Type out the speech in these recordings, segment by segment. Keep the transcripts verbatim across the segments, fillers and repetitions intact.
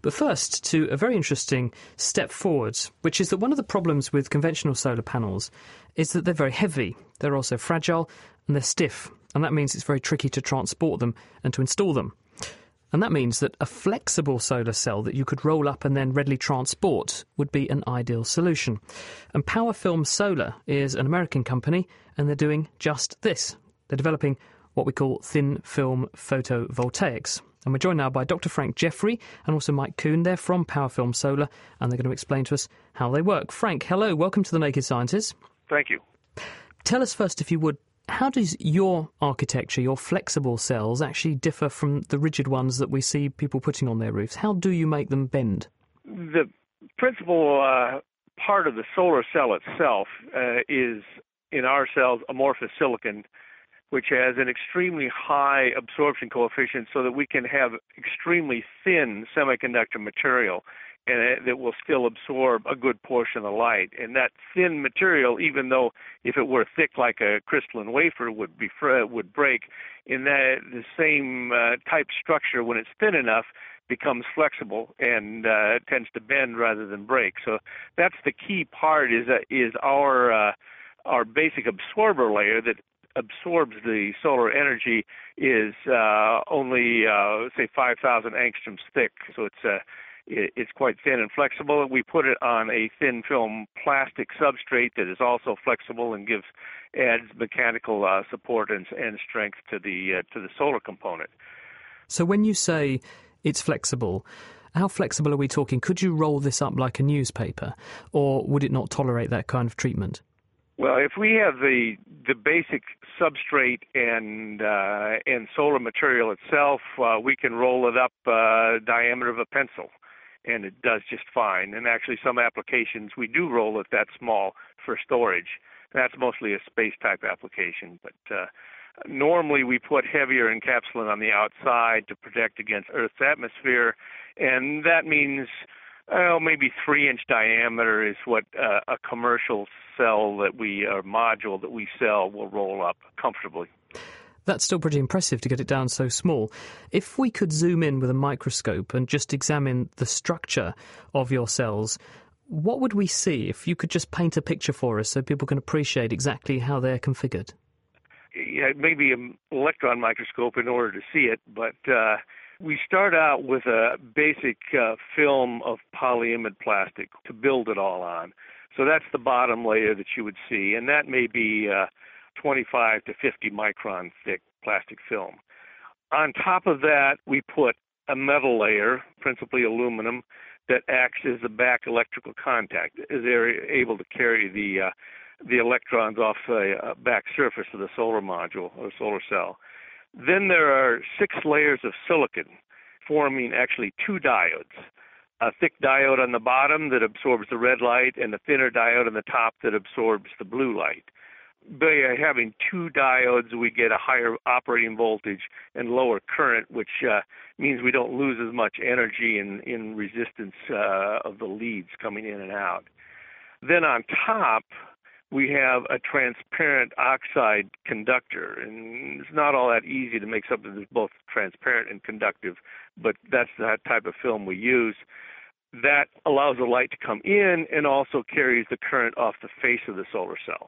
But first, to a very interesting step forward, which is that one of the problems with conventional solar panels is that they're very heavy, they're also fragile, and they're stiff, and that means it's very tricky to transport them and to install them. And that means that a flexible solar cell that you could roll up and then readily transport would be an ideal solution. And PowerFilm Solar is an American company, and they're doing just this. They're developing what we call thin-film photovoltaics. And we're joined now by Doctor Frank Jeffrey and also Mike Kuhn. They're from PowerFilm Solar, and they're going to explain to us how they work. Frank, hello, welcome to The Naked Scientist. Thank you. Tell us first, if you would, how does your architecture, your flexible cells, actually differ from the rigid ones that we see people putting on their roofs? How do you make them bend? The principal uh, part of the solar cell itself uh, is, in our cells, amorphous silicon, which has an extremely high absorption coefficient so that we can have extremely thin semiconductor material and it, that will still absorb a good portion of the light. And that thin material, even though if it were thick like a crystalline wafer would be would break, in that the same uh, type structure, when it's thin enough, becomes flexible and uh, tends to bend rather than break. So that's the key part, is uh, is our uh, our basic absorber layer that absorbs the solar energy is uh, only, uh, say, five thousand angstroms thick. So it's uh, it, it's quite thin and flexible. We put it on a thin film plastic substrate that is also flexible and gives adds mechanical uh, support and, and strength to the uh, to the solar component. So when you say it's flexible, how flexible are we talking? Could you roll this up like a newspaper, or would it not tolerate that kind of treatment? Well, if we have the the basic substrate and uh, and solar material itself, uh, we can roll it up uh, diameter of a pencil, and it does just fine. And actually, some applications we do roll it that small for storage. That's mostly a space type application, but uh, normally we put heavier encapsulant on the outside to protect against Earth's atmosphere, and that means Oh, maybe three-inch diameter is what uh, a commercial cell that we, or module that we sell, will roll up comfortably. That's still pretty impressive to get it down so small. If we could zoom in with a microscope and just examine the structure of your cells, what would we see if you could just paint a picture for us so people can appreciate exactly how they're configured? Yeah, maybe an electron microscope in order to see it, but uh, we start out with a basic uh, film of polyimide plastic to build it all on. So that's the bottom layer that you would see, and that may be uh, twenty-five to fifty micron thick plastic film. On top of that, we put a metal layer, principally aluminum, that acts as the back electrical contact, as they're able to carry the uh, the electrons off the uh, back surface of the solar module or solar cell. Then there are six layers of silicon, forming actually two diodes. A thick diode on the bottom that absorbs the red light, and a thinner diode on the top that absorbs the blue light. By having two diodes, we get a higher operating voltage and lower current, which uh, means we don't lose as much energy in, in resistance uh, of the leads coming in and out. Then on top, we have a transparent oxide conductor, and it's not all that easy to make something that's both transparent and conductive, but that's the type of film we use. That allows the light to come in and also carries the current off the face of the solar cell.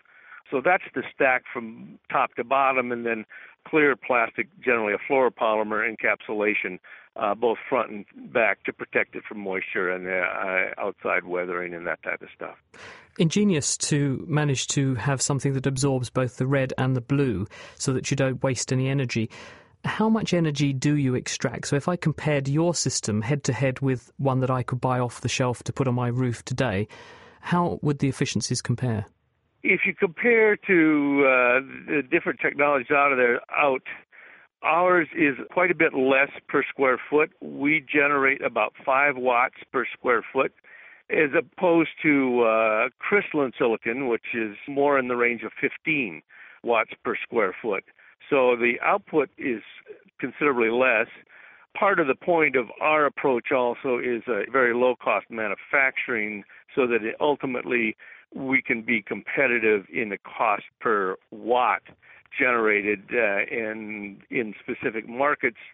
So that's the stack from top to bottom, and then clear plastic, generally a fluoropolymer encapsulation, uh, both front and back, to protect it from moisture and uh, outside weathering and that type of stuff. Ingenious to manage to have something that absorbs both the red and the blue so that you don't waste any energy. How much energy do you extract? So if I compared your system head-to-head with one that I could buy off the shelf to put on my roof today, how would the efficiencies compare? If you compare to uh, the different technologies out of there, out, ours is quite a bit less per square foot. We generate about five watts per square foot, as opposed to uh, crystalline silicon, which is more in the range of fifteen watts per square foot. So the output is considerably less. Part of the point of our approach also is a very low-cost manufacturing, so that it ultimately we can be competitive in the cost per watt generated uh, in in specific markets that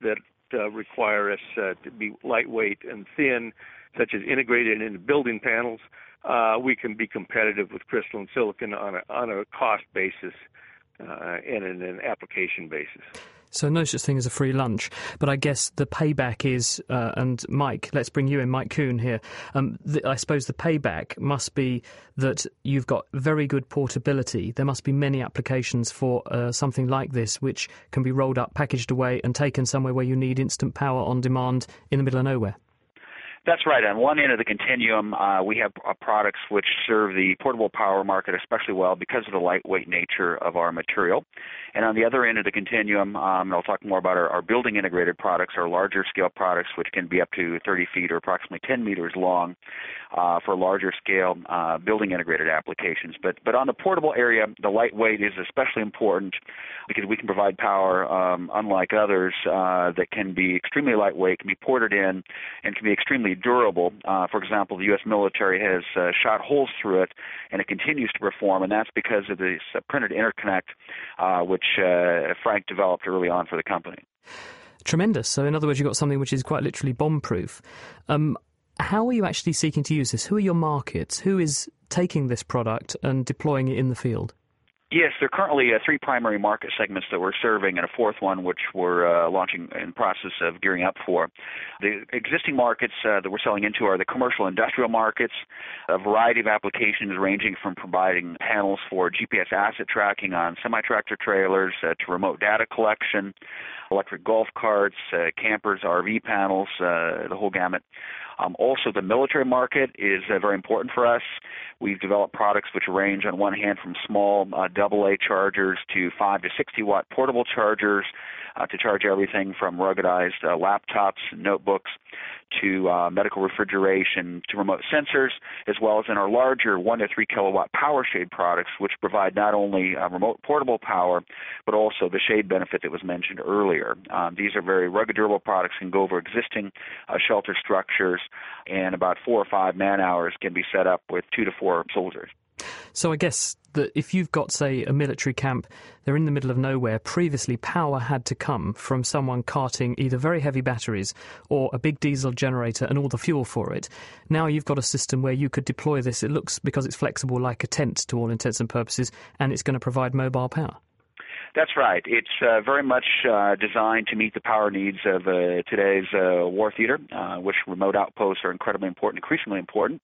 uh, require us uh, to be lightweight and thin, such as integrated into building panels, uh, we can be competitive with crystalline silicon on a, on a cost basis uh, and in an application basis. So no such thing as a free lunch, but I guess the payback is, uh, and Mike, let's bring you in, Mike Kuhn here. Um, the, I suppose the payback must be that you've got very good portability. There must be many applications for uh, something like this, which can be rolled up, packaged away, and taken somewhere where you need instant power on demand in the middle of nowhere. That's right. On one end of the continuum, uh, we have uh, products which serve the portable power market especially well because of the lightweight nature of our material. And on the other end of the continuum, um, and I'll talk more about our, our building integrated products, our larger scale products, which can be up to thirty feet or approximately ten meters long uh, for larger scale uh, building integrated applications. But but on the portable area, the lightweight is especially important because we can provide power, um, unlike others, uh, that can be extremely lightweight, can be ported in, and can be extremely durable. Uh, for example, the U S military has uh, shot holes through it, and it continues to perform, and that's because of this uh, printed interconnect, uh, which uh, Frank developed early on for the company. Tremendous. So in other words, you've got something which is quite literally bomb-proof. Um, how are you actually seeking to use this? Who are your markets? Who is taking this product and deploying it in the field? Yes, there are currently uh, three primary market segments that we're serving and a fourth one which we're uh, launching in the process of gearing up for. The existing markets uh, that we're selling into are the commercial industrial markets, a variety of applications ranging from providing panels for G P S asset tracking on semi-tractor trailers uh, to remote data collection, electric golf carts, uh, campers, R V panels, uh, the whole gamut. Um, also, the military market is uh, very important for us. We've developed products which range, on one hand, from small uh, double A chargers to five to sixty watt portable chargers uh, to charge everything from ruggedized uh, laptops and notebooks to uh, medical refrigeration to remote sensors, as well as in our larger one to three kilowatt power shade products, which provide not only uh, remote portable power, but also the shade benefit that was mentioned earlier. Um, these are very rugged, durable products, can go over existing uh, shelter structures, and about four or five man hours can be set up with two to four soldiers. So I guess that if you've got, say, a military camp, they're in the middle of nowhere, previously power had to come from someone carting either very heavy batteries or a big diesel generator and all the fuel for it. Now you've got a system where you could deploy this. It looks, because it's flexible, like a tent to all intents and purposes, and it's going to provide mobile power. That's right. It's uh, very much uh, designed to meet the power needs of uh, today's uh, war theater, uh, which remote outposts are incredibly important, increasingly important.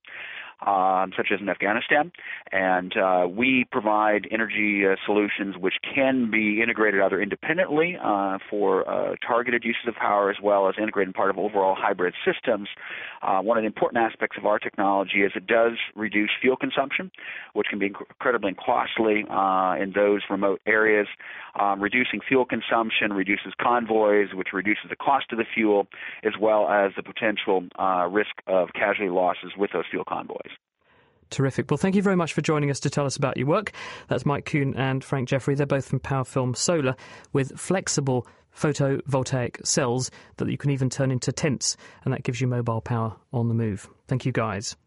Um, such as in Afghanistan, and uh, we provide energy uh, solutions which can be integrated either independently uh, for uh, targeted uses of power as well as integrated part of overall hybrid systems. Uh, one of the important aspects of our technology is it does reduce fuel consumption, which can be incredibly costly uh, in those remote areas. Um, reducing fuel consumption reduces convoys, which reduces the cost of the fuel, as well as the potential uh, risk of casualty losses with those fuel convoys. Terrific. Well, thank you very much for joining us to tell us about your work. That's Mike Kuhn and Frank Jeffrey. They're both from PowerFilm Solar, with flexible photovoltaic cells that you can even turn into tents, and that gives you mobile power on the move. Thank you, guys.